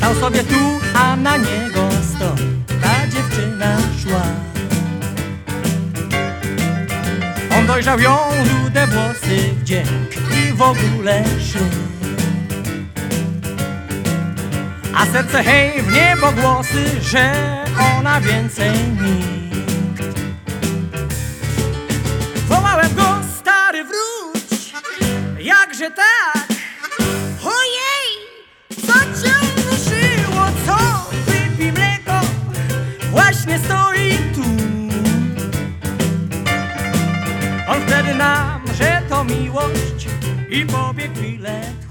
Stał sobie tu, a na niego stąd ta dziewczyna szła. On dojrzał ją, rude włosy, wdzięk i w ogóle szyk. A serce hej w niebo głosy, że ona więcej nikt. Wołałem go, stary wróć, jakże tak? Ojej, co cię ruszyło, co? Wypij mleko, właśnie stoi tu. On wtedy nam, że to miłość i pobiegł chwilę.